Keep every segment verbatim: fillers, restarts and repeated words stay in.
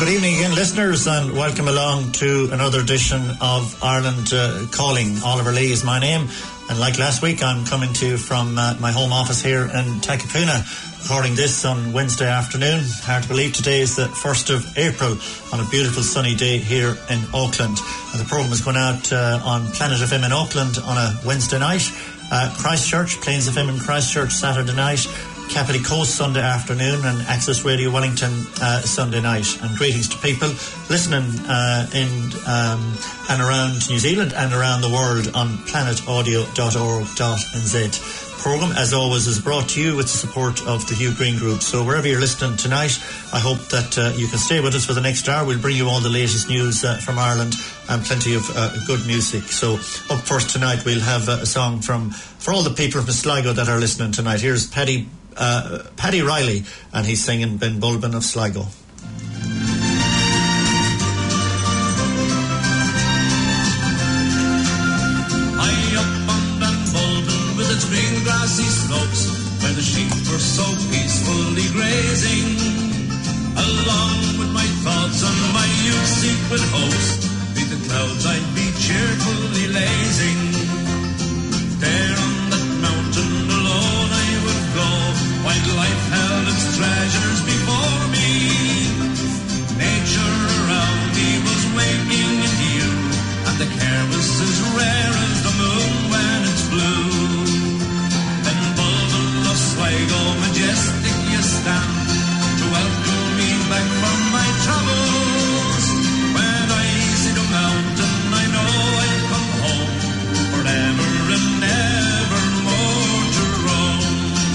good evening again, listeners, and welcome along to another edition of Ireland uh, Calling. Oliver Lee is my name, and like last week, I'm coming to you from uh, my home office here in Takapuna, recording this on Wednesday afternoon. Hard to believe today is the first of April on a beautiful sunny day here in Auckland. And the programme is going out uh, on Planet F M in Auckland on a Wednesday night. Uh, Christchurch, Plains F M in Christchurch Saturday night, Capity Coast Sunday afternoon, and Access Radio Wellington uh, Sunday night. And greetings to people listening uh, in um, and around New Zealand and around the world on planet audio dot org dot n z. Programme, as always, is brought to you with the support of the Hugh Green Group. So wherever you're listening tonight, I hope that uh, you can stay with us for the next hour. We'll bring you all the latest news uh, from Ireland and plenty of uh, good music. So up first tonight, we'll have uh, a song from for all the people from Sligo that are listening tonight. Here's Paddy uh, Paddy Riley, and he's singing Ben Bulbin of Sligo. Green grassy slopes where the sheep were so peacefully grazing, along with my thoughts and my youth's secret hopes, beneath the clouds I'd be cheerfully lazing. There on that mountain alone I would go, while life held its treasures before me. Nature around me was waking in hue, and the care was as rare as the moon when it's blue. Sligo, majestic you stand, to welcome me back from my travels. When I see the mountain, I know I've come home, forever and ever more to roam.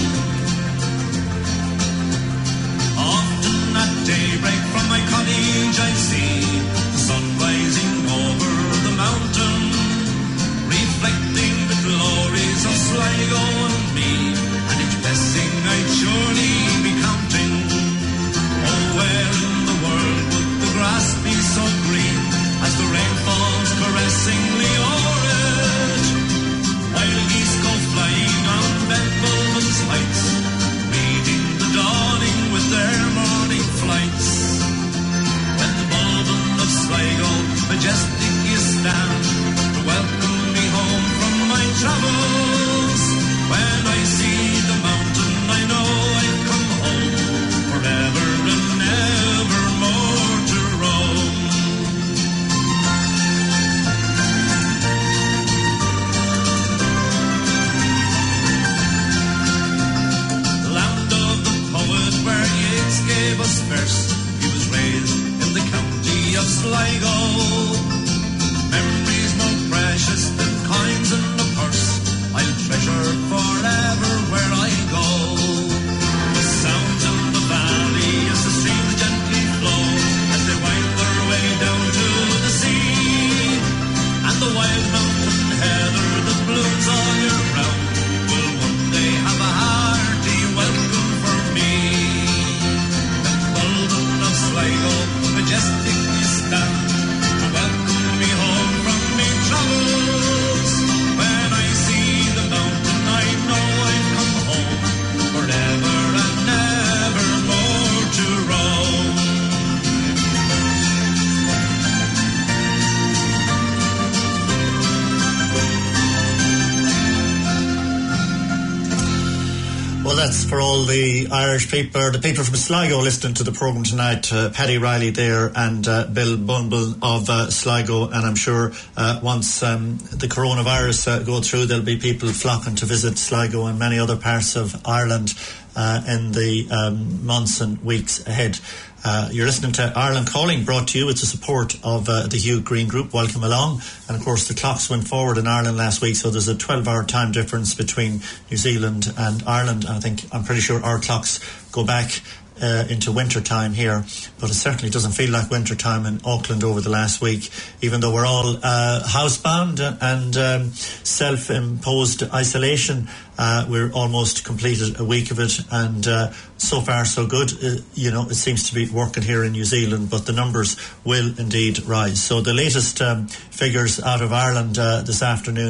Often at daybreak from my cottage I see the sun rising over the mountain, reflecting the glories of Sligo and me. Blessing I'd surely be counting. Oh, where in the world would the grass be so green as the rain falls caressingly o'er it, while geese go flying on Ben Bulbin's heights, meeting the dawning with their morning flights. When Bulbin of Sligo, majestic you stand, to welcome me home from my travels. When I see the mountain, I know I've come home, forever and ever more to roam. Land of the poet where Yeats gave us verse, he was raised in the county of Sligo. Memories more precious than coins in the purse, I'll treasure forever where I go. The sounds in the valley as the streams gently flow, as they wind their way down to the sea. And the wild mountain heather that blooms all year round will one day have a hearty welcome for me. The Bulbin of Sligo, majestic you stand, to welcome me home from me travels. When I see the mountain, I know I've come home, forever and ever more to roam. Well, that's for all the Irish people, or the people from Sligo listening to the programme tonight. Uh, Paddy Riley there and uh, Bill Bulbin of uh, Sligo. And I'm sure uh, once um, the coronavirus uh, go through, there'll be people flocking to visit Sligo and many other parts of Ireland uh, in the um, months and weeks ahead. Uh, you're listening to Ireland Calling, brought to you with the support of uh, the Hugh Green Group. Welcome along. And of course the clocks went forward in Ireland last week, so there's a twelve hour time difference between New Zealand and Ireland. And I think, I'm pretty sure our clocks go back uh, into winter time here, but it certainly doesn't feel like winter time in Auckland over the last week, even though we're all uh, housebound and um, self-imposed isolation. Uh, we're almost completed a week of it, and uh, so far so good. Uh, you know, it seems to be working here in New Zealand, but the numbers will indeed rise. So the latest um, figures out of Ireland uh, this afternoon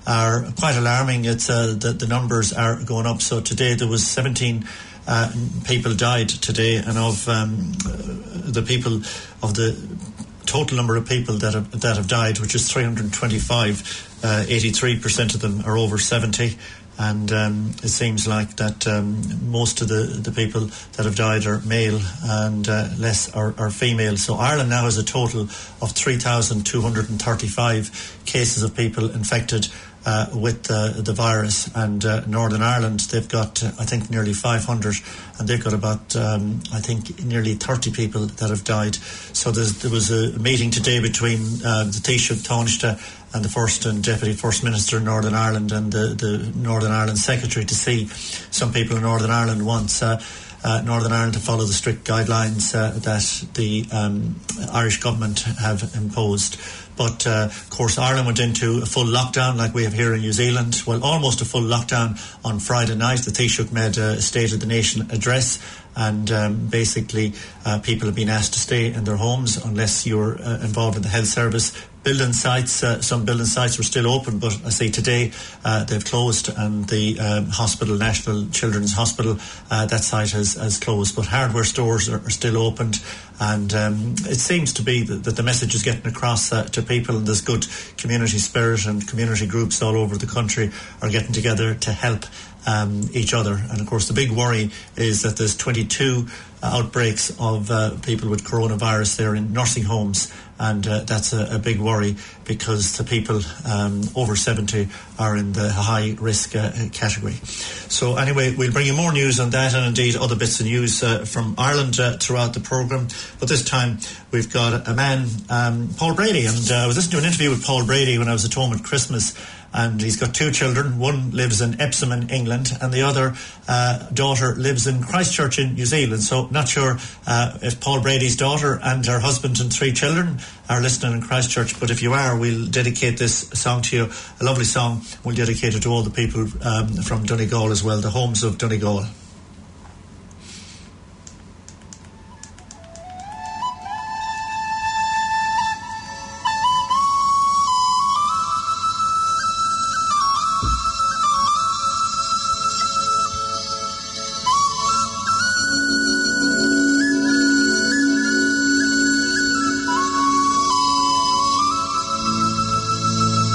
are quite alarming. It's uh, the, the numbers are going up. So today there was seventeen uh, people died today, and of um, the people of the total number of people that have that have died, which is three hundred twenty-five, uh, eighty-three percent of them are over seventy. And um, it seems like that um, most of the, the people that have died are male and uh, less are, are female. So Ireland now has a total of three thousand two hundred thirty-five cases of people infected uh, with uh, the virus. And uh, Northern Ireland, they've got, uh, I think, nearly five hundred. And they've got about, um, I think, nearly thirty people that have died. So there was a meeting today between uh, the Taoiseach Taoiseach and the First and Deputy First Minister in Northern Ireland and the, the Northern Ireland Secretary to see some people in Northern Ireland wants uh, uh, Northern Ireland to follow the strict guidelines uh, that the um, Irish government have imposed. But, uh, of course, Ireland went into a full lockdown like we have here in New Zealand. Well, almost a full lockdown on Friday night. The Taoiseach made a State of the Nation address, and um, basically uh, people have been asked to stay in their homes unless you're uh, involved in the health service. Building sites, uh, some building sites were still open, but I say today uh, they've closed, and the um, hospital, National Children's Hospital, uh, that site has, has closed. But hardware stores are, are still opened, and um, it seems to be that, that the message is getting across uh, to people, and there's good community spirit, and community groups all over the country are getting together to help um, each other. And of course the big worry is that there's twenty-two outbreaks of uh, people with coronavirus there in nursing homes, and uh, that's a, a big worry because the people um, over seventy are in the high risk uh, category. So anyway, we'll bring you more news on that, and indeed other bits of news uh, from Ireland uh, throughout the programme. But this time we've got a man, um, Paul Brady, and uh, I was listening to an interview with Paul Brady when I was at home at Christmas. And he's got two children. One lives in Epsom in England, and the other uh, daughter lives in Christchurch in New Zealand. So not sure uh, if Paul Brady's daughter and her husband and three children are listening in Christchurch, but if you are, we'll dedicate this song to you. A lovely song. We'll dedicate it to all the people um, from Donegal as well, the homes of Donegal.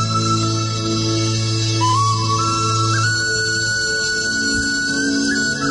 Thank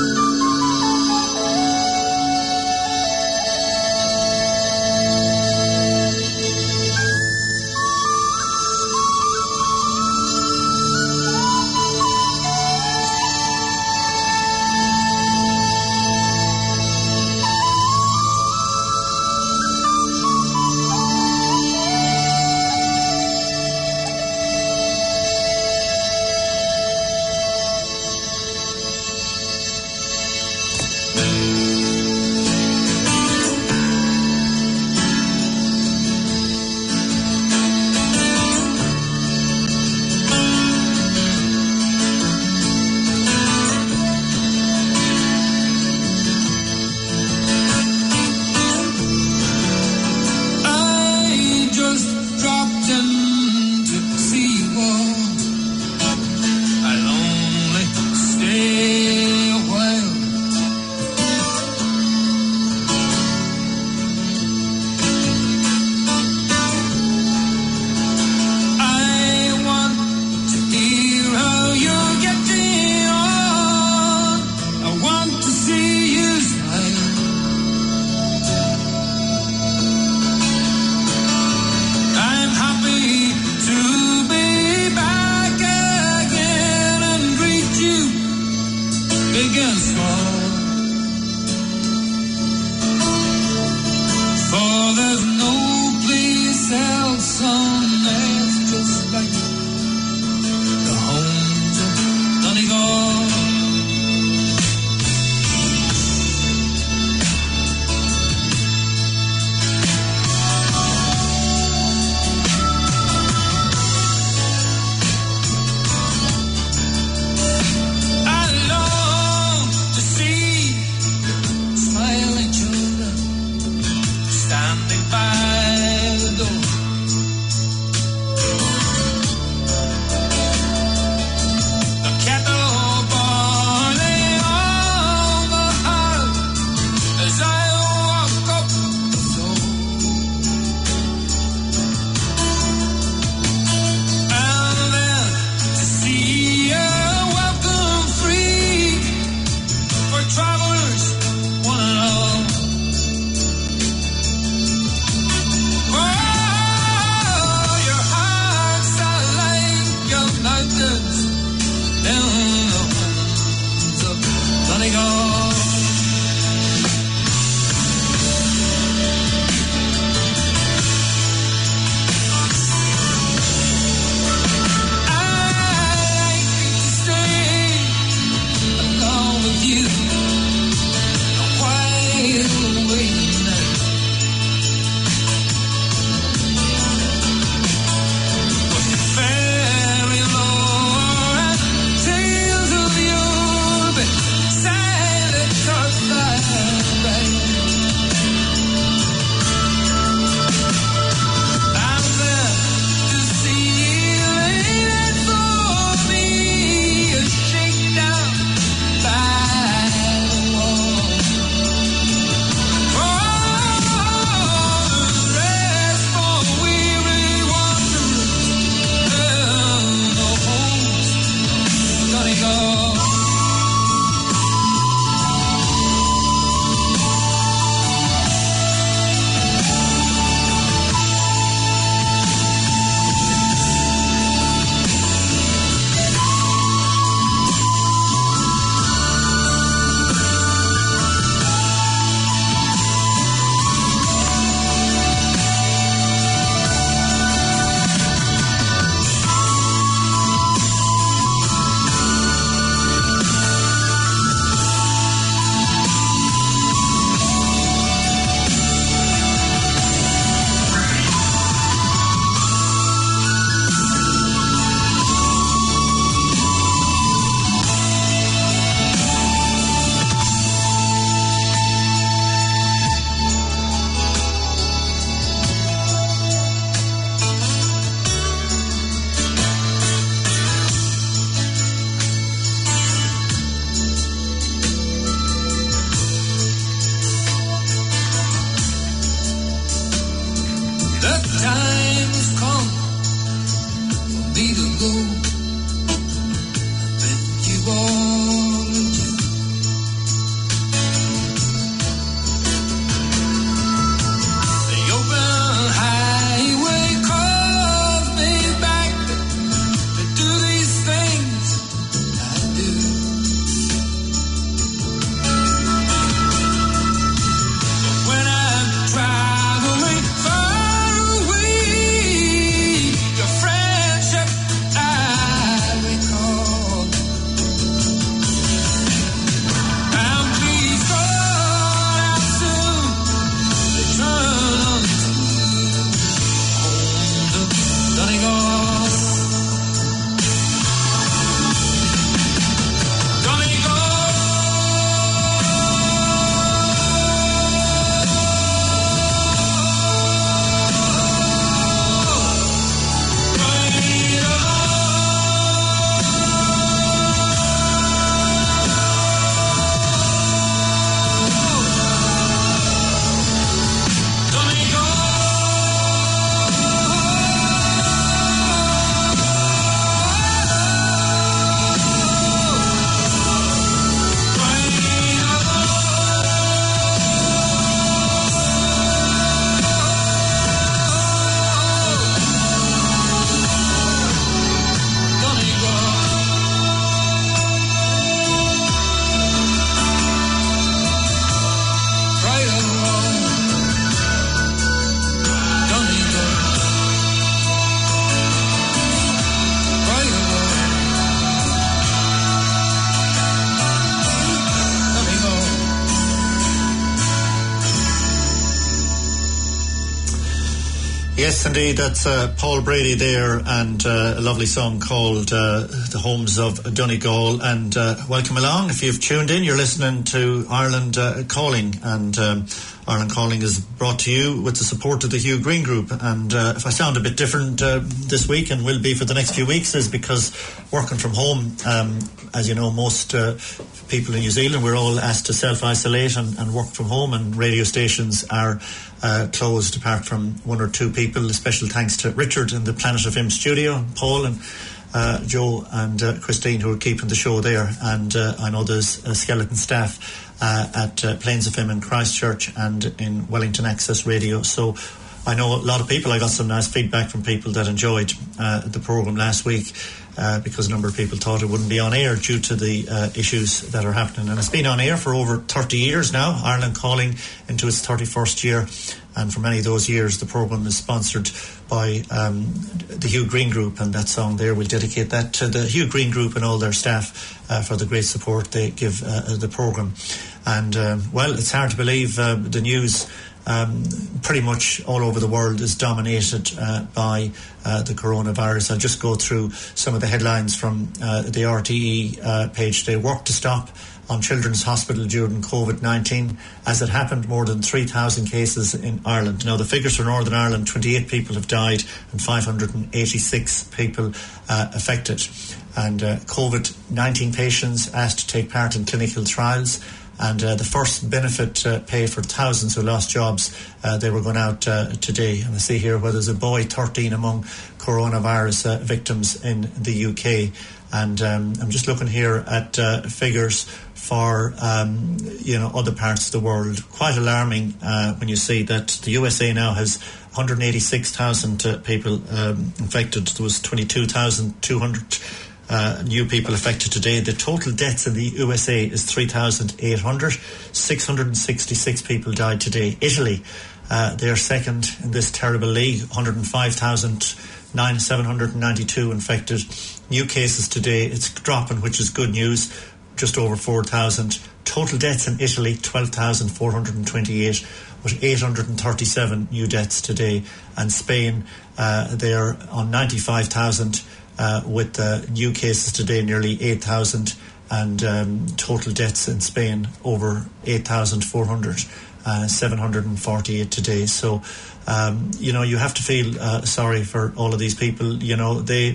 Yes, indeed, that's uh, Paul Brady there, and uh, a lovely song called uh, The Homes of Donegal. And uh, welcome along. If you've tuned in, you're listening to Ireland uh, Calling, and um, Ireland Calling is brought to you with the support of the Hugh Green Group. And uh, if I sound a bit different uh, this week, and will be for the next few weeks, is because working from home, um, as you know, most uh, people in New Zealand, we're all asked to self-isolate and, and work from home, and radio stations are uh, closed apart from one or two people. A special thanks to Richard in the Planet F M studio, Paul and uh, Joe and uh, Christine, who are keeping the show there. And uh, I know there's a skeleton staff uh, at uh, Plains F M in Christchurch and in Wellington Access Radio. So I know a lot of people, I got some nice feedback from people that enjoyed uh, the programme last week. Uh, because a number of people thought it wouldn't be on air due to the uh, issues that are happening. And it's been on air for over thirty years now, Ireland Calling into its thirty-first year. And for many of those years, the programme is sponsored by um, the Hugh Green Group. And that song there, we'll dedicate that to the Hugh Green Group and all their staff uh, for the great support they give uh, the programme. And, um, well, it's hard to believe uh, the news Um, pretty much all over the world is dominated uh, by uh, the coronavirus. I'll just go through some of the headlines from uh, the R T E uh, page today. Work to stop on Children's Hospital during COVID nineteen. As it happened, more than three thousand cases in Ireland. Now, the figures for Northern Ireland, twenty-eight people have died and five hundred eighty-six people uh, affected. And uh, COVID nineteen patients asked to take part in clinical trials. And uh, the first benefit uh, pay for thousands who lost jobs, uh, they were going out uh, today. And I see here where there's a boy, thirteen, among coronavirus uh, victims in the U K. And um, I'm just looking here at uh, figures for, um, you know, other parts of the world. Quite alarming uh, when you see that the U S A now has one hundred eighty-six thousand uh, people um, infected. There was twenty-two thousand two hundred Uh, new people affected today. The total deaths in the U S A is three thousand eight hundred. six hundred sixty-six people died today. Italy, uh, they are second in this terrible league. one hundred five thousand seven hundred ninety-two infected. New cases today, it's dropping, which is good news. Just over four thousand. Total deaths in Italy, twelve thousand four hundred twenty-eight, with eight hundred thirty-seven new deaths today. And Spain, uh, they are on ninety-five thousand. Uh, with uh, new cases today, nearly eight thousand, and um, total deaths in Spain over eight thousand four hundred, uh, seven hundred forty-eight today. So, um, you know, you have to feel uh, sorry for all of these people. You know, they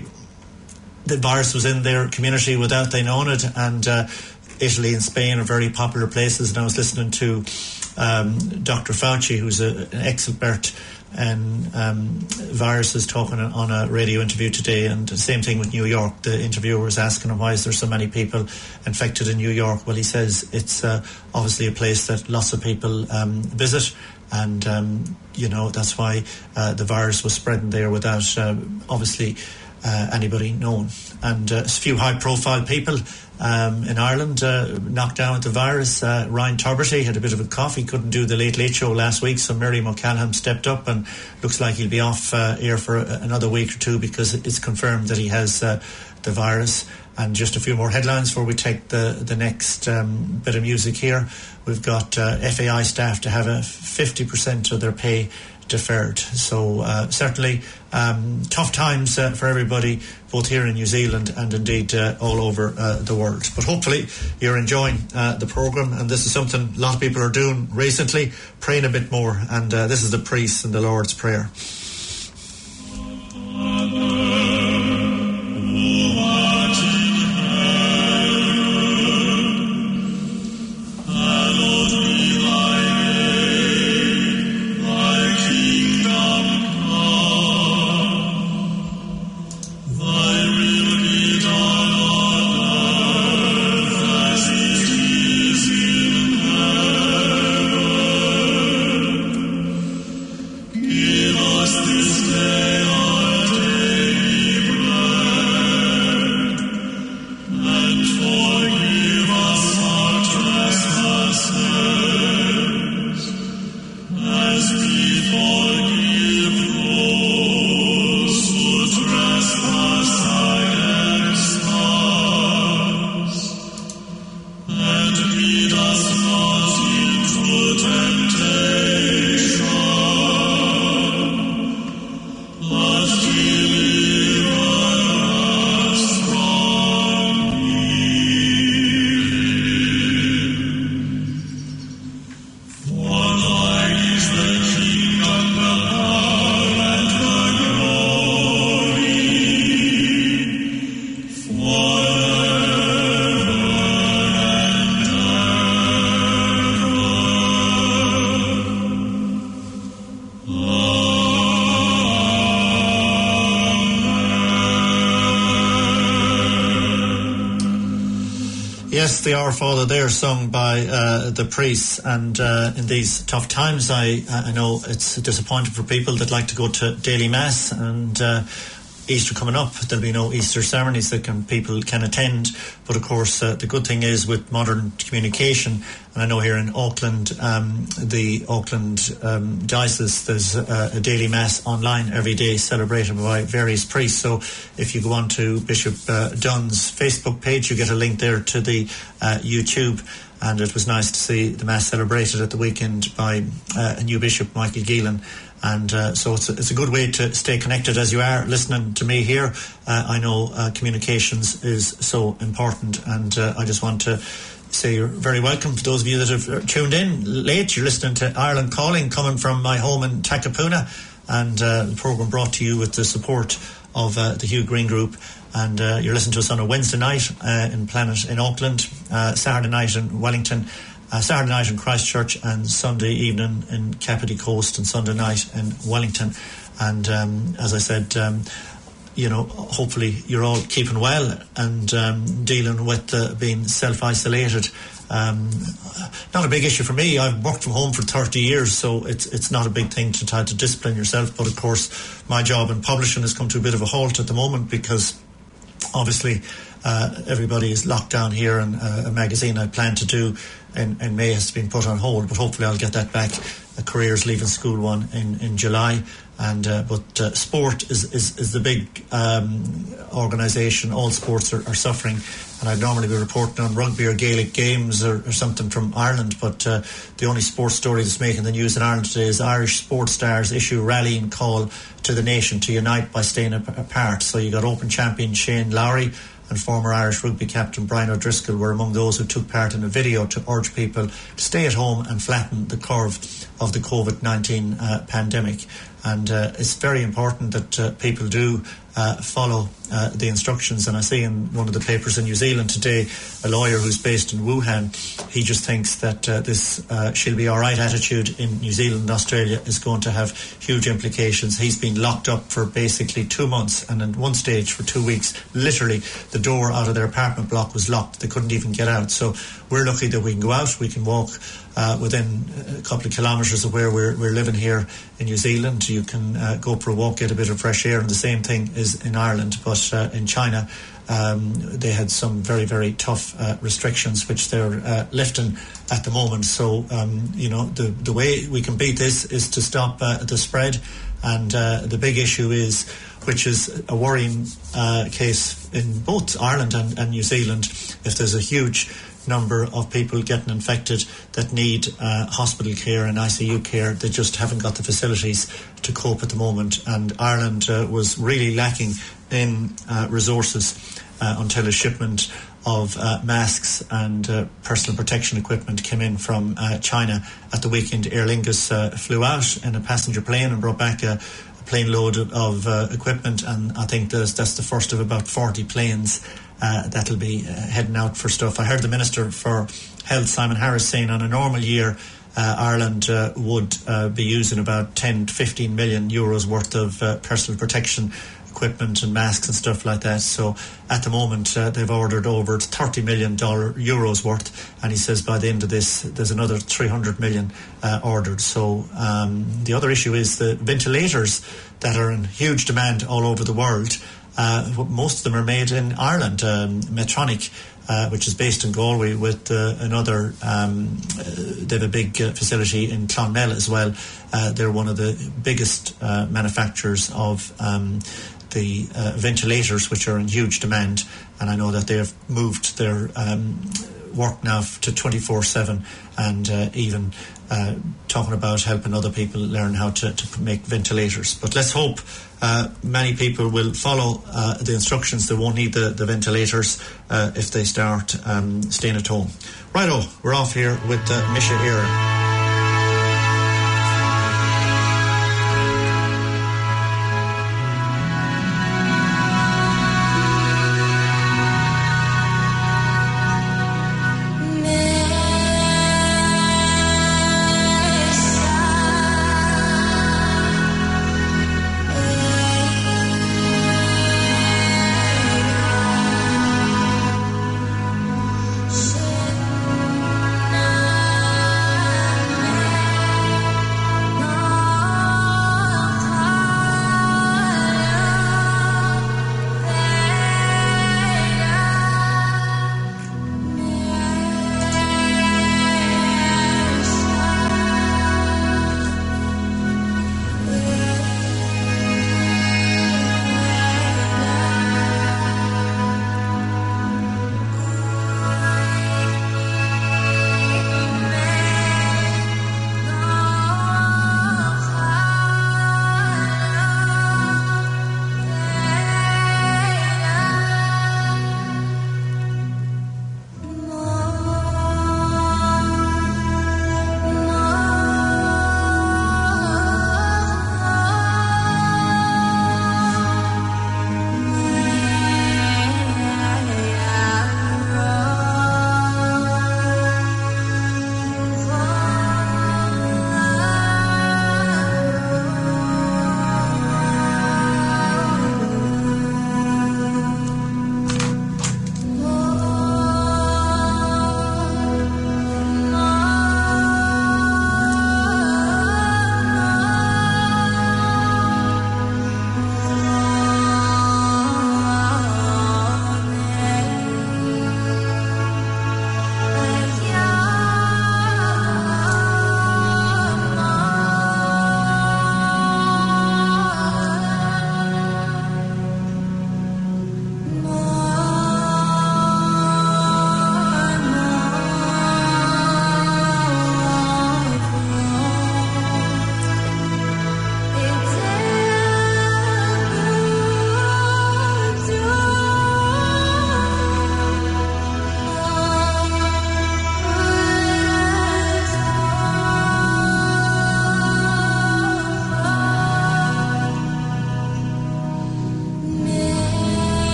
the virus was in their community without they knowing it, and uh, Italy and Spain are very popular places. And I was listening to um, Doctor Fauci, who's a, an expert and um, viruses, talking on a radio interview today. And the same thing with New York. The interviewer was asking him, why is there so many people infected in New York? Well, he says it's uh, obviously a place that lots of people um, visit, and um, you know, that's why uh, the virus was spreading there without uh, obviously uh, anybody knowing. And uh, a few high profile people Um, in Ireland uh, knocked down with the virus. uh, Ryan Tubridy had a bit of a cough. He couldn't do the Late Late Show last week, so Mary McCallum stepped up, and looks like he'll be off uh, air for a, another week or two, because it's confirmed that he has uh, the virus. And just a few more headlines before we take the, the next um, bit of music here. We've got uh, F A I staff to have a fifty percent of their pay deferred. So uh, certainly um, tough times uh, for everybody, both here in New Zealand and indeed uh, all over uh, the world. But hopefully you're enjoying uh, the programme, and this is something a lot of people are doing recently, praying a bit more. And uh, this is the priest in the Lord's Prayer. Give us the Our Father there, sung by uh, the priests. And uh, in these tough times, I I know it's disappointing for people that like to go to daily mass, and uh, Easter coming up, there'll be no Easter ceremonies that can people can attend. But of course, uh, the good thing is with modern communication, and I know here in Auckland, um, the Auckland um, diocese, there's uh, a daily mass online every day celebrated by various priests. So if you go on to Bishop uh, Dunn's Facebook page, you get a link there to the uh, YouTube. And it was nice to see the mass celebrated at the weekend by uh, a new bishop, Michael Geelan. And uh, so it's a, it's a good way to stay connected as you are listening to me here. Uh, I know uh, communications is so important, and uh, I just want to say you're very welcome to those of you that have tuned in late. You're listening to Ireland Calling, coming from my home in Takapuna, and uh, the programme brought to you with the support of uh, the Hugh Green Group. And uh, you're listening to us on a Wednesday night uh, in Planet in Auckland, uh, Saturday night in Wellington, Uh, Saturday night in Christchurch, and Sunday evening in Kapiti Coast, and Sunday night in Wellington. And um, as I said, um, you know, hopefully you're all keeping well and um, dealing with uh, being self-isolated. Um, not a big issue for me. I've worked from home for thirty years, so it's it's not a big thing to try to discipline yourself. But of course, my job in publishing has come to a bit of a halt at the moment, because obviously uh, everybody is locked down here, and uh, a magazine I plan to do in, in May has been put on hold, but hopefully I'll get that back. A Careers Leaving School one in, in July. And uh, but uh, sport is, is, is the big um, organisation. All sports are, are suffering, and I'd normally be reporting on rugby or Gaelic games or, or something from Ireland, but uh, the only sports story that's making the news in Ireland today is Irish sports stars issue rallying call to the nation to unite by staying apart. So you got Open champion Shane Lowry and former Irish rugby captain Brian O'Driscoll were among those who took part in a video to urge people to stay at home and flatten the curve of the COVID nineteen uh, pandemic. And uh, it's very important that uh, people do uh, follow uh, the instructions. And I see in one of the papers in New Zealand today, a lawyer who's based in Wuhan, he just thinks that uh, this uh, she'll be all right attitude in New Zealand and Australia is going to have huge implications. He's been locked up for basically two months, and at one stage for two weeks, literally the door out of their apartment block was locked. They couldn't even get out. So we're lucky that we can go out, we can walk uh, within a couple of kilometres of where we're, we're living here in New Zealand. You can uh, go for a walk, get a bit of fresh air, and the same thing is in Ireland. But uh, in China, um, they had some very, very tough uh, restrictions, which they're uh, lifting at the moment. So, um, you know, the, the way we can beat this is to stop uh, the spread. And uh, the big issue is, which is a worrying uh, case in both Ireland and, and New Zealand, if there's a huge number of people getting infected that need uh, hospital care and I C U care, they just haven't got the facilities to cope at the moment. And Ireland uh, was really lacking in uh, resources uh, until a shipment of uh, masks and uh, personal protection equipment came in from uh, China at the weekend. Aer Lingus uh, flew out in a passenger plane and brought back a, a plane load of uh, equipment, and I think that's, that's the first of about forty planes Uh, that'll be uh, heading out for stuff. I heard the Minister for Health, Simon Harris, saying on a normal year uh, Ireland uh, would uh, be using about ten to fifteen million euros worth of uh, personal protection equipment and masks and stuff like that. So at the moment uh, they've ordered over thirty million euros worth, and he says by the end of this there's another three hundred million uh, ordered. So um, the other issue is the ventilators that are in huge demand all over the world. Uh, most of them are made in Ireland. Um, Medtronic, uh, which is based in Galway, with uh, another, um, uh, they have a big uh, facility in Clonmel as well. Uh, they're one of the biggest uh, manufacturers of um, the uh, ventilators, which are in huge demand. And I know that they have moved their um, work now to twenty-four seven, and uh, even uh, talking about helping other people learn how to, to make ventilators. But let's hope uh, many people will follow uh, the instructions. They won't need the, the ventilators uh, if they start um, staying at home. Righto, we're off here with uh, Misha Era. So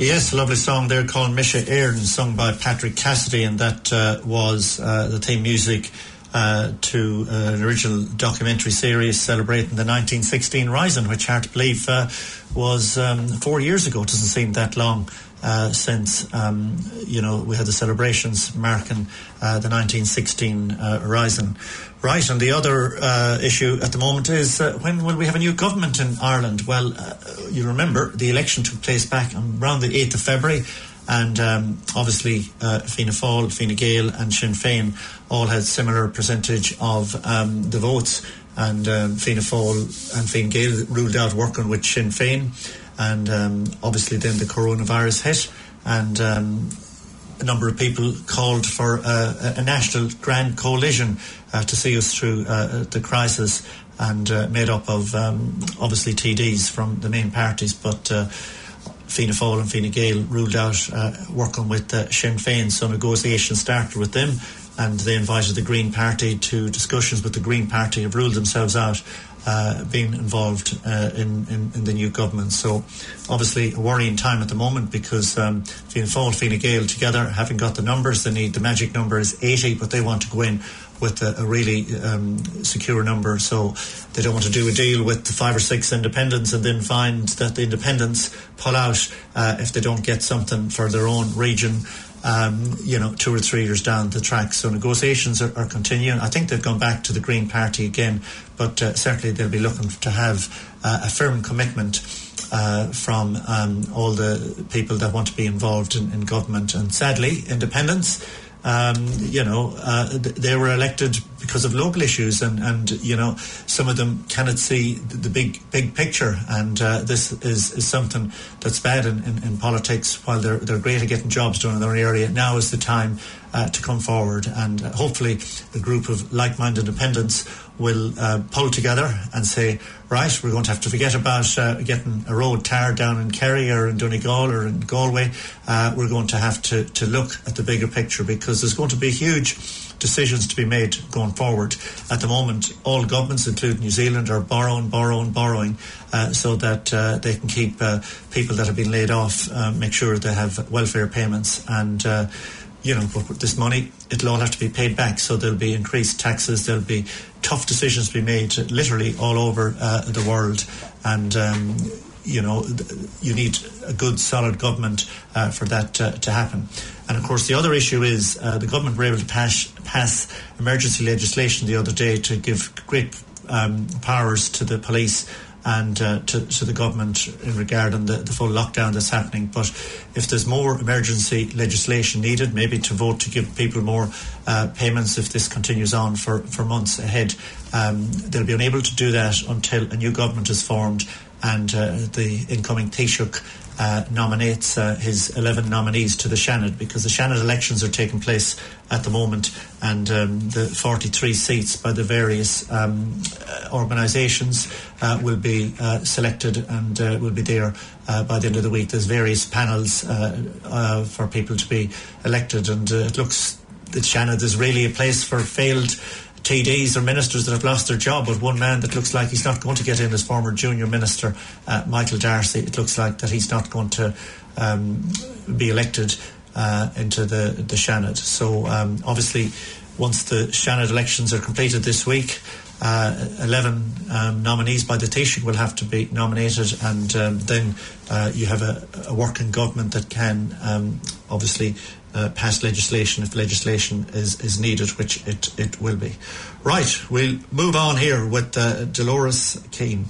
Yes, a lovely song there called Misha Airn, sung by Patrick Cassidy, and that uh, was uh, the theme music uh, to uh, an original documentary series celebrating the nineteen sixteen Rising, which, hard to believe, uh, was um, four years ago. It doesn't seem that long uh, since, um, you know, we had the celebrations marking uh, the nineteen sixteen uh, Rising. Right, and the other uh, issue at the moment is uh, when will we have a new government in Ireland? Well, uh, you remember the election took place back on around the eighth of February, and um, obviously uh, Fianna Fáil, Fine Gael and Sinn Féin all had similar percentage of um, the votes, and um, Fianna Fáil and Fine Gael ruled out working with Sinn Féin, and um, obviously then the coronavirus hit, and um, a number of people called for uh, a national grand coalition uh, to see us through uh, the crisis, and uh, made up of um, obviously T Ds from the main parties, but uh, Fianna Fáil and Fine Gael ruled out uh, working with uh, Sinn Féin, so negotiations started with them, and they invited the Green Party to discussions, but the Green Party have ruled themselves out Uh, being involved uh, in, in, in the new government. So obviously a worrying time at the moment, because um, Fianna Fáil, Fine Gael together haven't got the numbers they need. The magic number is eighty, but they want to go in with a, a really um, secure number, so they don't want to do a deal with the five or six independents and then find that the independents pull out uh, if they don't get something for their own region, Um, you know, two or three years down the track. So negotiations are, are continuing. I think they've gone back to the Green Party again, but uh, certainly they'll be looking to have uh, a firm commitment uh, from um, all the people that want to be involved in, in government. And sadly, independents, um, you know, uh, th- they were elected because of local issues, and, and you know, some of them cannot see the, the big big picture, and uh, this is, is something that's bad in, in, in politics. While they're they're great at getting jobs done in their area, now is the time uh, to come forward, and uh, hopefully a group of like-minded independents will uh, pull together and say, right, we're going to have to forget about uh, getting a road tarred down in Kerry or in Donegal or in Galway. Uh, we're going to have to, to look at the bigger picture, because there's going to be huge decisions to be made going forward. At the moment, all governments, including New Zealand, are borrowing, borrowing, borrowing, uh, so that uh, they can keep uh, people that have been laid off, uh, make sure they have welfare payments, and uh, you know, but with this money, it'll all have to be paid back. So there'll be increased taxes, there'll be tough decisions to be made literally all over uh, the world, and um, you know, you need a good, solid government uh, for that uh, to happen. And of course, the other issue is uh, the government were able to pass, pass emergency legislation the other day to give great um, powers to the police and uh, to, to the government in regard on the, the full lockdown that's happening. But if there's more emergency legislation needed, maybe to vote to give people more uh, payments if this continues on for, for months ahead, um, they'll be unable to do that until a new government is formed, and uh, the incoming Taoiseach uh, nominates uh, his eleven nominees to the Seanad, because the Seanad elections are taking place at the moment, and um, the forty-three seats by the various um, uh, organisations uh, will be uh, selected and uh, will be there uh, by the end of the week. There's various panels uh, uh, for people to be elected, and uh, it looks that Seanad is really a place for failed T Ds or ministers that have lost their job, but one man that looks like he's not going to get in as former junior minister, uh, Michael Darcy, it looks like that he's not going to um, be elected uh, into the, the Seanad. So um, obviously once the Seanad elections are completed this week, uh, eleven um, nominees by the Taoiseach will have to be nominated, and um, then uh, you have a, a working government that can um, obviously Uh, pass legislation if legislation is, is needed, which it, it will be. Right, we'll move on here with uh, Dolores Keane,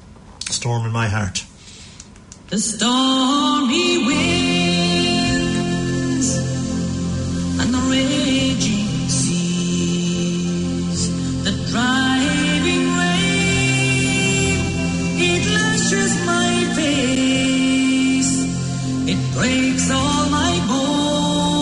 Storm in My Heart. The stormy winds and the raging seas, the driving rain, it lashes my face, it breaks all my bones,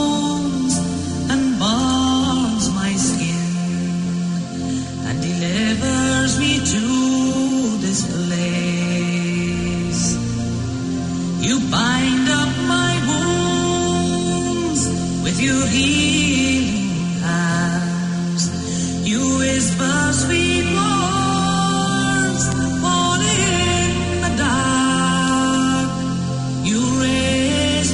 to this place. You bind up my wounds with your healing hands. You whisper sweet words, fall in the dark. You raise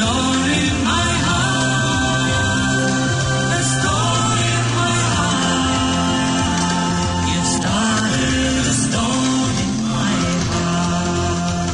storm in my heart, a storm in my heart. You've started a storm in my heart.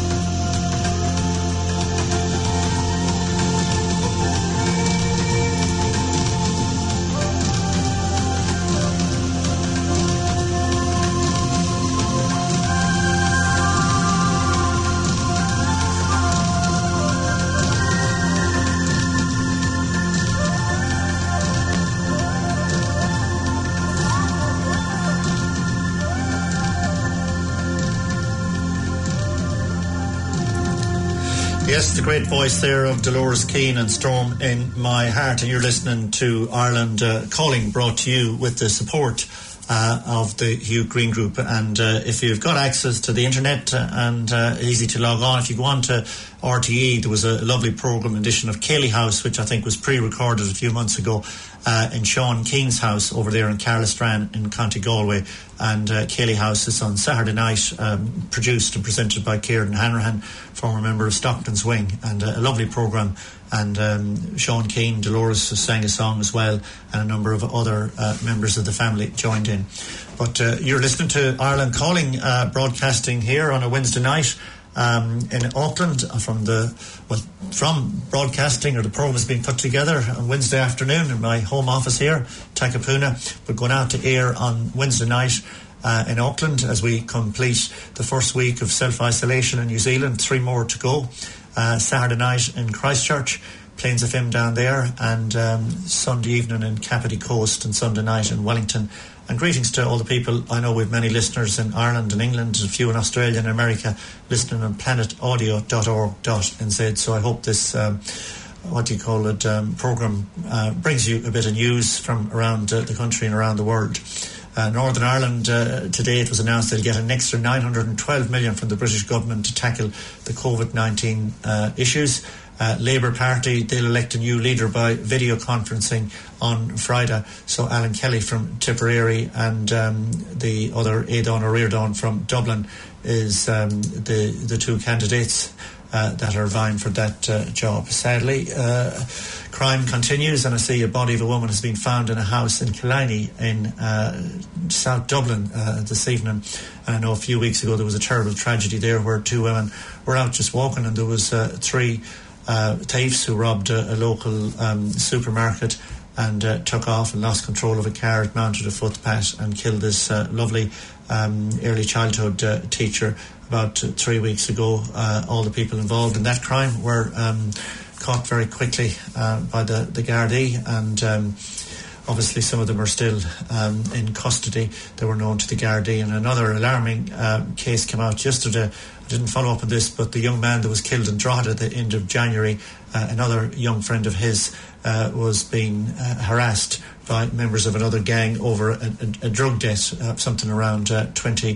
Yes, the great voice there of Dolores Keane and Storm in My Heart. And you're listening to Ireland uh, Calling, brought to you with the support uh, of the Hugh Green Group. And uh, if you've got access to the internet uh, and uh, easy to log on, if you go on to R T E, there was a lovely programme edition of Cayley House, which I think was pre-recorded a few months ago uh, in Sean King's house over there in Carlistran in County Galway. And uh, Cayley House is on Saturday night, um, produced and presented by Kieran Hanrahan, former member of Stockton's Wing, and uh, a lovely programme. And um, Sean Keane, Dolores sang a song as well, and a number of other uh, members of the family joined in. But uh, you're listening to Ireland Calling, uh, broadcasting here on a Wednesday night um, in Auckland from the well from broadcasting, or the programme is being put together on Wednesday afternoon in my home office here, Takapuna. We're going out to air on Wednesday night uh, in Auckland as we complete the first week of self-isolation in New Zealand. Three more to go. Uh, Saturday night in Christchurch, Plains F M down there, and um, Sunday evening in Kapiti Coast, and Sunday night in Wellington. And greetings to all the people. I know we have many listeners in Ireland and England, a few in Australia and America, listening on planet audio dot org dot n z. So I hope this, um, what do you call it, um, programme uh, brings you a bit of news from around uh, the country and around the world. Uh, Northern Ireland, uh, today it was announced they'll get an extra nine hundred twelve million from the British government to tackle the COVID nineteen uh, issues. Uh, Labour Party, they'll elect a new leader by video conferencing on Friday. So Alan Kelly from Tipperary and um, the other Aidan O'Riordan from Dublin is um, the, the two candidates uh, that are vying for that uh, job. Sadly, uh, crime continues, and I see a body of a woman has been found in a house in Killiney in uh, South Dublin uh, this evening. And I know a few weeks ago there was a terrible tragedy there where two women were out just walking, and there was uh, three Uh, thieves who robbed a, a local um, supermarket and uh, took off and lost control of a car, mounted a footpath and killed this uh, lovely um, early childhood uh, teacher about uh, three weeks ago. Uh, all the people involved in that crime were um, caught very quickly uh, by the, the Gardaí, and um, obviously some of them are still um, in custody. They were known to the Gardaí. And another alarming uh, case came out yesterday. I didn't follow up on this, but the young man that was killed in Drogheda at the end of January, uh, another young friend of his uh, was being uh, harassed by members of another gang over a, a, a drug debt, uh, something around uh, twenty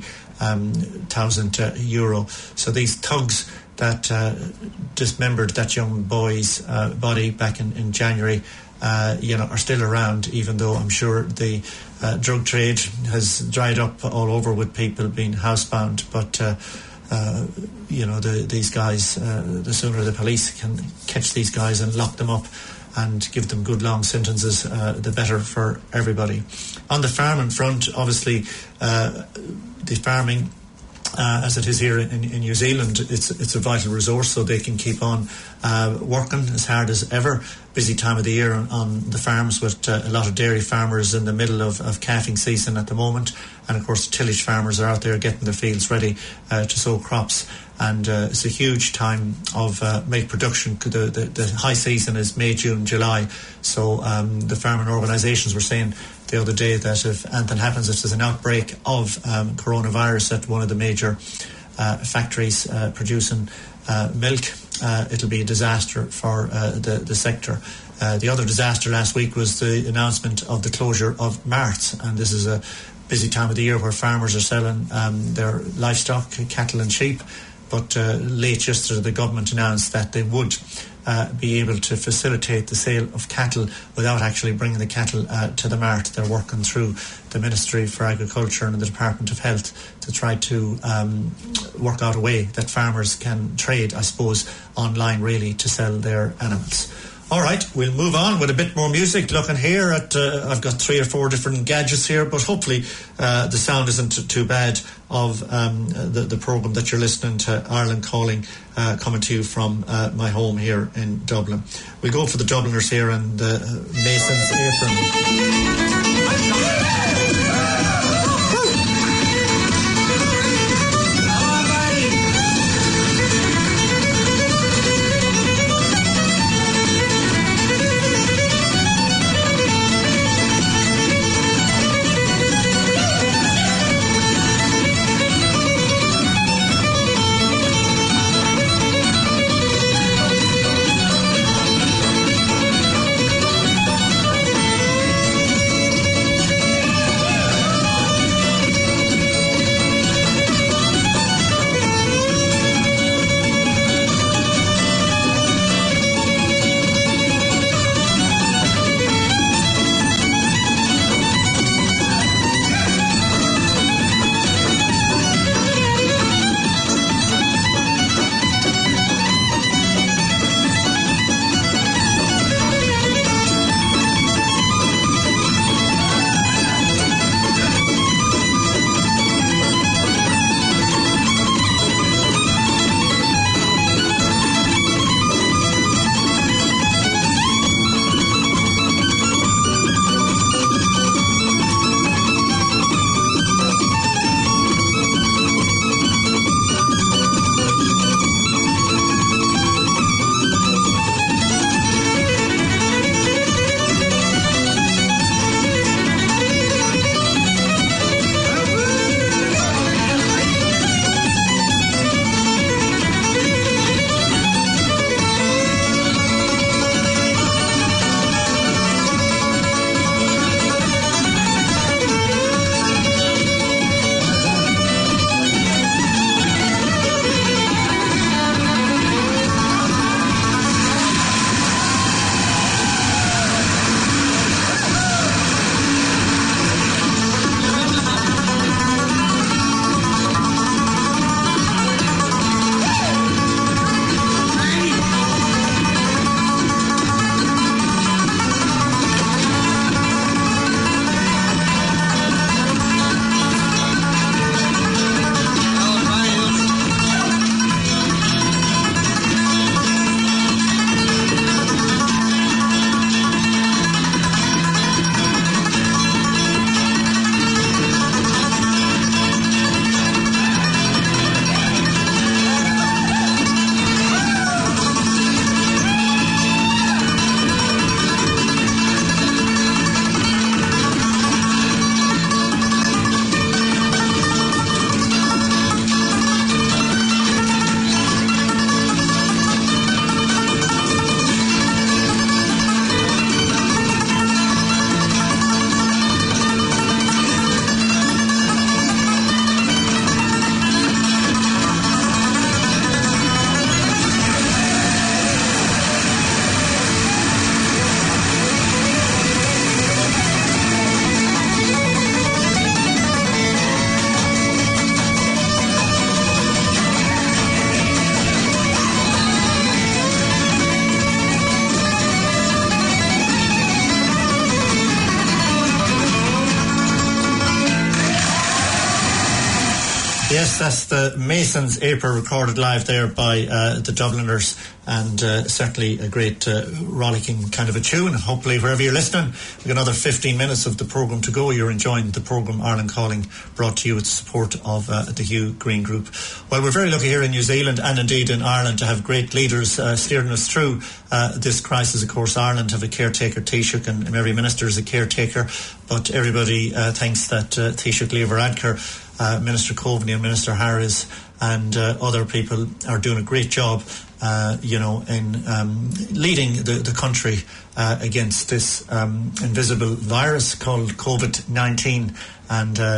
thousand um, uh, euro. So these thugs that uh, dismembered that young boy's uh, body back in, in January, uh, you know, are still around, even though I'm sure the uh, drug trade has dried up all over with people being housebound. But uh, Uh, you know, the, these guys, uh, the sooner the police can catch these guys and lock them up and give them good long sentences, uh, the better for everybody. On the farming front, obviously, uh, the farming, uh, as it is here in, in New Zealand, it's it's a vital resource, so they can keep on uh, working as hard as ever. Busy time of the year on, on the farms, with uh, a lot of dairy farmers in the middle of, of calving season at the moment. And of course, tillage farmers are out there getting their fields ready uh, to sow crops. And uh, it's a huge time of uh, milk production. The, the, the high season is May, June, July. So um, the farming organisations were saying the other day that if anything happens, if there's an outbreak of um, coronavirus at one of the major uh, factories uh, producing uh, milk, uh, it'll be a disaster for uh, the, the sector. Uh, the other disaster last week was the announcement of the closure of marts, and this is a busy time of the year where farmers are selling um, their livestock, cattle and sheep. but uh, late yesterday the government announced that they would Uh, be able to facilitate the sale of cattle without actually bringing the cattle uh, to the mart. They're working through the Ministry for Agriculture and the Department of Health to try to um, work out a way that farmers can trade, I suppose, online really to sell their animals. All right, we'll move on with a bit more music. Looking here at, uh, I've got three or four different gadgets here, but hopefully uh, the sound isn't t- too bad of um, the, the programme that you're listening to, Ireland Calling, uh, coming to you from uh, my home here in Dublin. We'll go for the Dubliners here and uh, Mason's Apron. Yes, that's the Masons Apron recorded live there by uh, the Dubliners, and uh, certainly a great uh, rollicking kind of a tune. Hopefully wherever you're listening, we've got another fifteen minutes of the programme to go. You're enjoying the programme Ireland Calling, brought to you with support of uh, the Hugh Green Group. Well, we're very lucky here in New Zealand and indeed in Ireland to have great leaders uh, steering us through uh, this crisis. Of course, Ireland have a caretaker, Taoiseach, and every minister is a caretaker, but everybody uh, thinks that uh, Taoiseach Leo Varadkar, Uh, Minister Coveney and Minister Harris and uh, other people are doing a great job, uh, you know, in um, leading the, the country uh, against this um, invisible virus called COVID nineteen. And uh,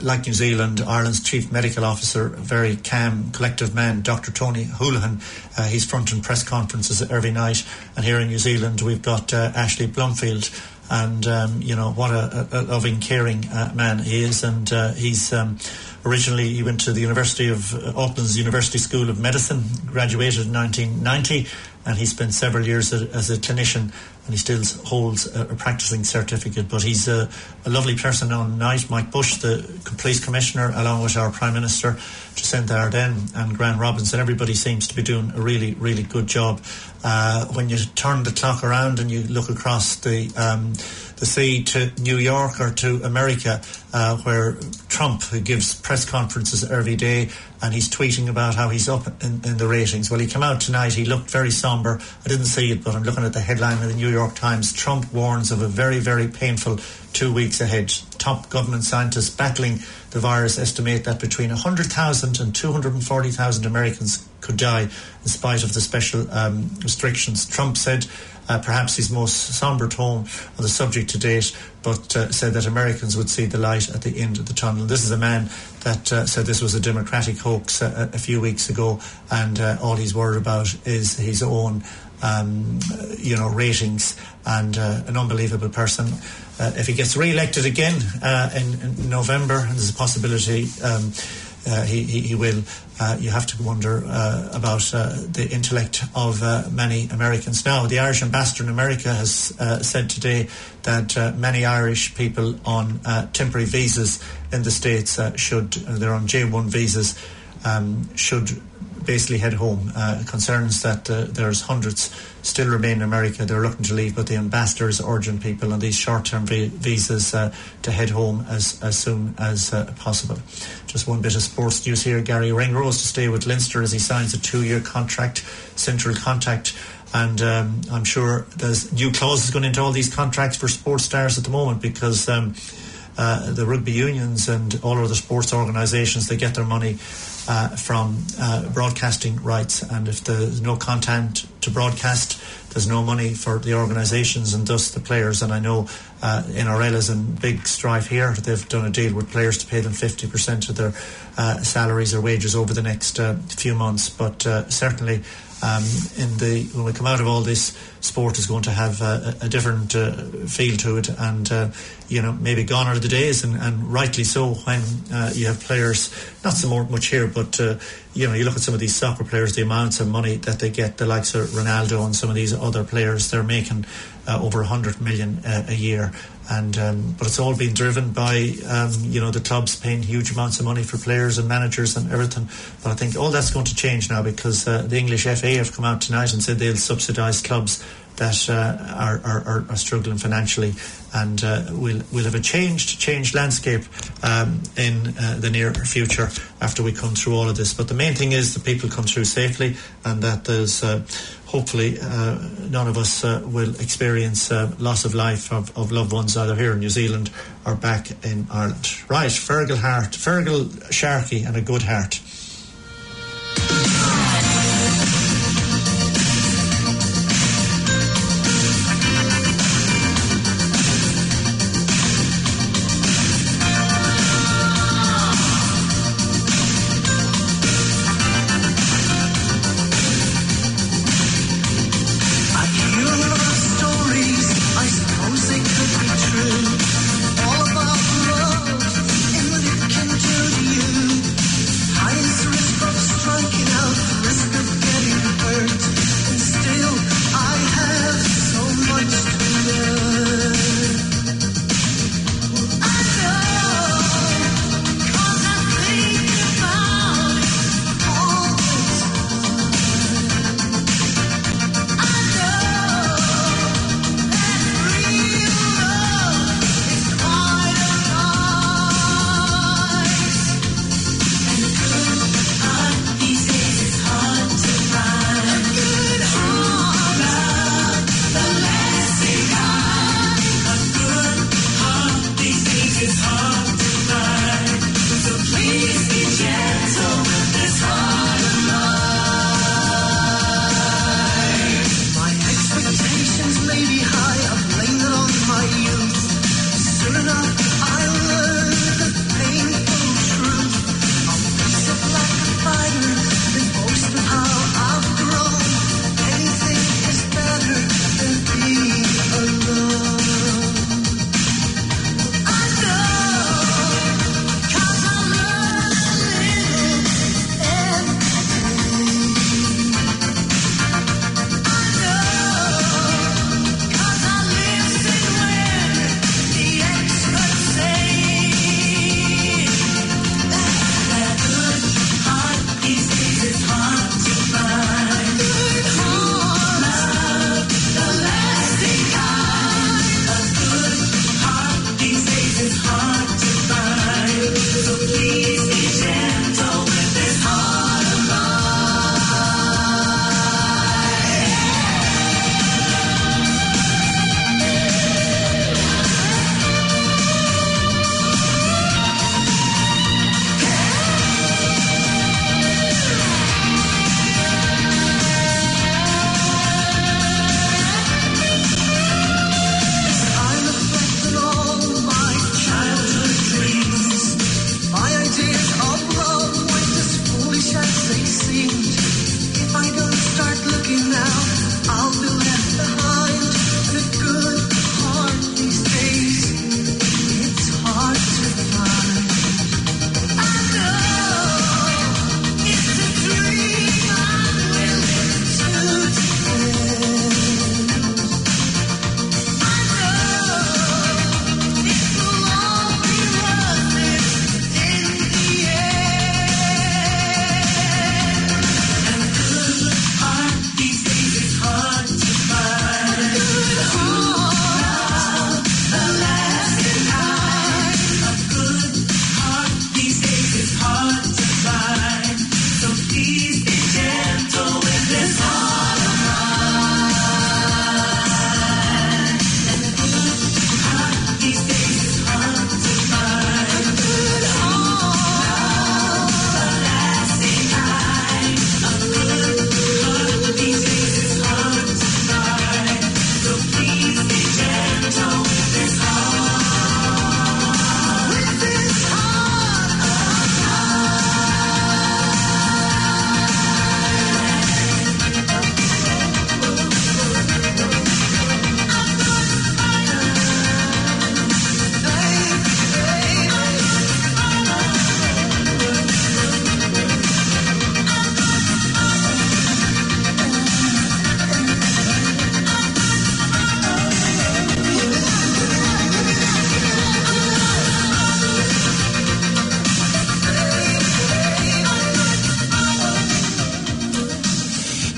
like New Zealand, Ireland's Chief Medical Officer, a very calm, collective man, Doctor Tony Holohan. Uh, he's fronting press conferences every night. And here in New Zealand, we've got uh, Ashley Blumfield. And, um, you know, what a, a loving, caring uh, man he is. And uh, he's um, originally, he went to the University of uh, Auckland's University School of Medicine, graduated in nineteen ninety, and he spent several years as, as a clinician, and he still holds a, a practicing certificate. But he's a, a lovely person on night. Mike Bush, the police commissioner, along with our Prime Minister, Jacinda Ardern and Grant Robinson, everybody seems to be doing a really, really good job. Uh, when you turn the clock around and you look across the um, the sea to New York or to America, uh, where Trump, who gives press conferences every day, and he's tweeting about how he's up in, in the ratings. Well, he came out tonight, he looked very sombre. I didn't see it, but I'm looking at the headline in the New York Times. Trump warns of a very, very painful two weeks ahead. Top government scientists battling the virus estimate that between one hundred thousand and two hundred forty thousand Americans could die in spite of the special um, restrictions. Trump said uh, perhaps his most sombre tone on the subject to date, but uh, said that Americans would see the light at the end of the tunnel. This is a man that uh, said this was a Democratic hoax uh, a few weeks ago, and uh, all he's worried about is his own um, you know, ratings, and uh, an unbelievable person. Uh, if he gets re-elected again uh, in, in November, and there's a possibility um, uh, he, he, he will, uh, you have to wonder uh, about uh, the intellect of uh, many Americans. Now, the Irish ambassador in America has uh, said today that uh, many Irish people on uh, temporary visas in the States uh, should, uh, they're on J one visas, um, should basically head home. Uh, concerns that uh, there's hundreds still remain in America. They're looking to leave, but the ambassador is urging people on these short-term vi- visas uh, to head home as, as soon as uh, possible. Just one bit of sports news here. Gary Ringrose to stay with Leinster as he signs a two-year contract, central contact. And um, I'm sure there's new clauses going into all these contracts for sports stars at the moment, because um, uh, the rugby unions and all other sports organisations, they get their money Uh, from uh, broadcasting rights, and if there's no content to broadcast, there's no money for the organisations and thus the players. And I know uh, N R L is in big strife here. They've done a deal with players to pay them fifty percent of their uh, salaries or wages over the next uh, few months, but uh, certainly um, in the when we come out of all this, sport is going to have uh, a different uh, feel to it, and uh, you know, maybe gone are the days, and, and rightly so, when uh, you have players, not so more, much here, but uh, you know, you look at some of these soccer players, the amounts of money that they get, the likes of Ronaldo and some of these other players, they're making uh, over one hundred million uh, a year. And um, but it's all been driven by um, you know, the clubs paying huge amounts of money for players and managers and everything. But I think all that's going to change now, because uh, the English F A have come out tonight and said they'll subsidise clubs that uh, are, are, are struggling financially, and uh, we'll we'll have a changed changed landscape um, in uh, the near future after we come through all of this. But the main thing is that people come through safely, and that there's uh, hopefully uh, none of us uh, will experience uh, loss of life of, of loved ones, either here in New Zealand or back in Ireland. Right, Fergal Heart, Fergal Sharkey and a good heart. All about love and what it can do to you. I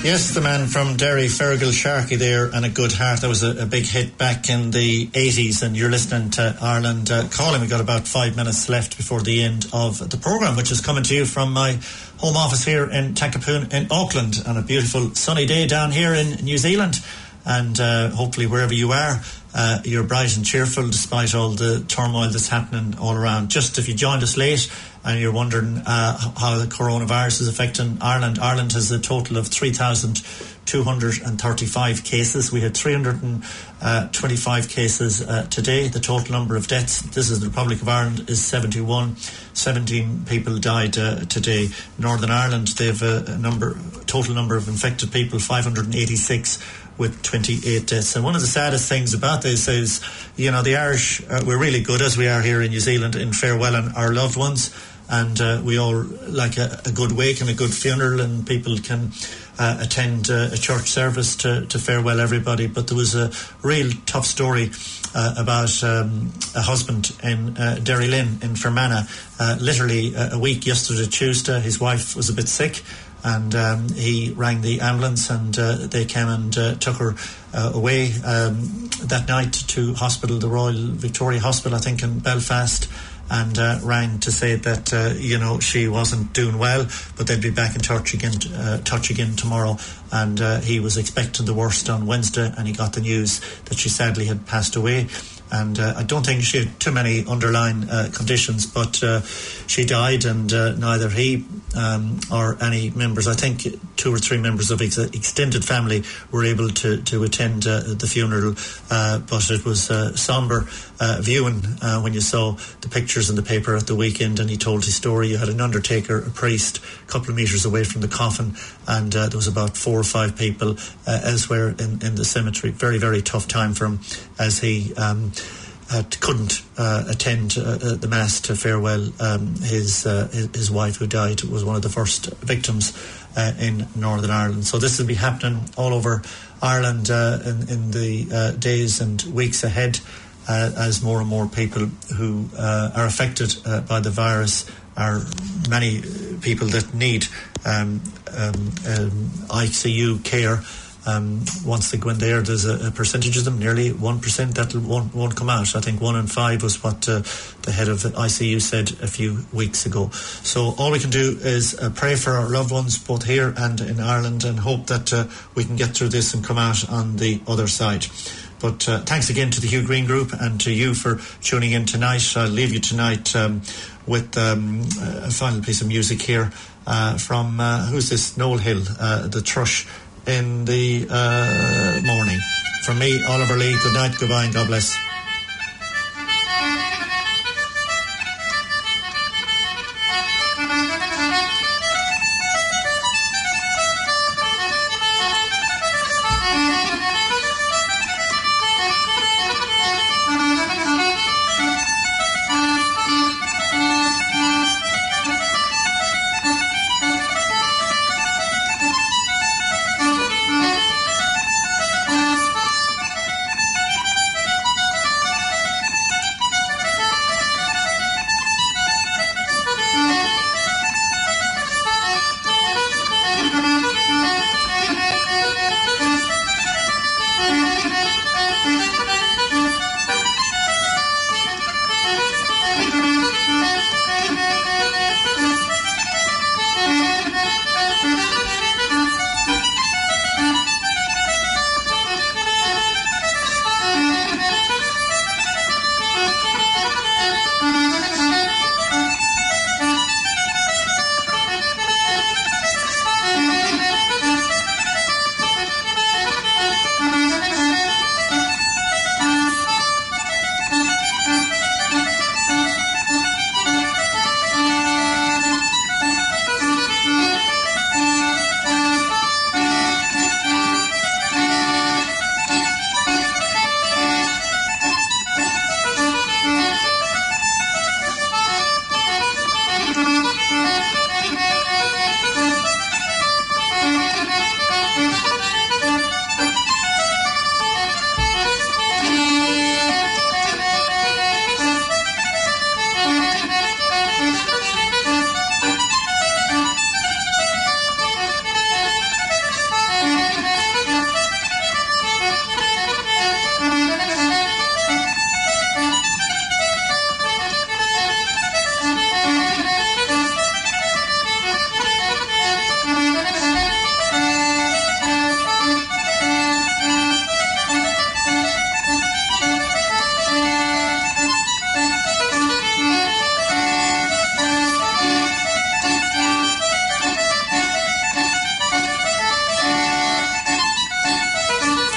Yes, the man from Derry, Fergal Sharkey there, and A Good Heart. That was a, a big hit back in the eighties, and you're listening to Ireland uh, Calling. We've got about five minutes left before the end of the programme, which is coming to you from my home office here in Takapuna in Auckland, on a beautiful sunny day down here in New Zealand. And uh, hopefully wherever you are, uh, you're bright and cheerful despite all the turmoil that's happening all around. Just if you joined us late and you're wondering uh, how the coronavirus is affecting Ireland, Ireland has a total of three thousand two hundred thirty-five cases. We had three hundred twenty-five cases uh, today. The total number of deaths, this is the Republic of Ireland, is seventy-one. seventeen people died uh, today. Northern Ireland, they have a, a number, total number of infected people, five hundred eighty-six, with twenty-eight deaths. And one of the saddest things about this is, you know, the Irish, uh, we're really good, as we are here in New Zealand, in farewelling our loved ones. And uh, we all like a, a good wake and a good funeral, and people can uh, attend uh, a church service to, to farewell everybody. But there was a real tough story uh, about um, a husband in uh, Derrylin in Fermanagh. Uh, literally a, a week yesterday, Tuesday, his wife was a bit sick, and um, he rang the ambulance, and uh, they came and uh, took her uh, away um, that night to hospital, the Royal Victoria Hospital, I think, in Belfast. And uh, rang to say that uh, you know, she wasn't doing well, but they'd be back in touch again, uh, touch again tomorrow. And uh, he was expecting the worst on Wednesday, and he got the news that she sadly had passed away. And uh, I don't think she had too many underlying uh, conditions, but uh, she died, and uh, neither he um, or any members, I think two or three members of his extended family, were able to, to attend uh, the funeral. Uh, but it was a sombre uh, viewing uh, when you saw the pictures in the paper at the weekend, and he told his story. You had an undertaker, a priest, a couple of metres away from the coffin, and uh, there was about four or five people uh, elsewhere in, in the cemetery. Very, very tough time for him, as he um, uh, couldn't uh, attend uh, the mass to farewell um, his, uh, his his wife, who died, was one of the first victims uh, in Northern Ireland. So this will be happening all over Ireland uh, in, in the uh, days and weeks ahead, uh, as more and more people who uh, are affected uh, by the virus are many people that need um, um, um, I C U care. Um, once they go in there, there's a, a percentage of them, nearly one percent, that won't, won't come out. I think one in five was what uh, the head of the I C U said a few weeks ago. So all we can do is uh, pray for our loved ones, both here and in Ireland, and hope that uh, we can get through this and come out on the other side. But uh, thanks again to the Hugh Green Group and to you for tuning in tonight. I'll leave you tonight um, with um, a final piece of music here uh, from, uh, who's this? Noel Hill, uh, The Thrush in the uh, Morning. From me, Oliver Lee, good night, goodbye, and God bless.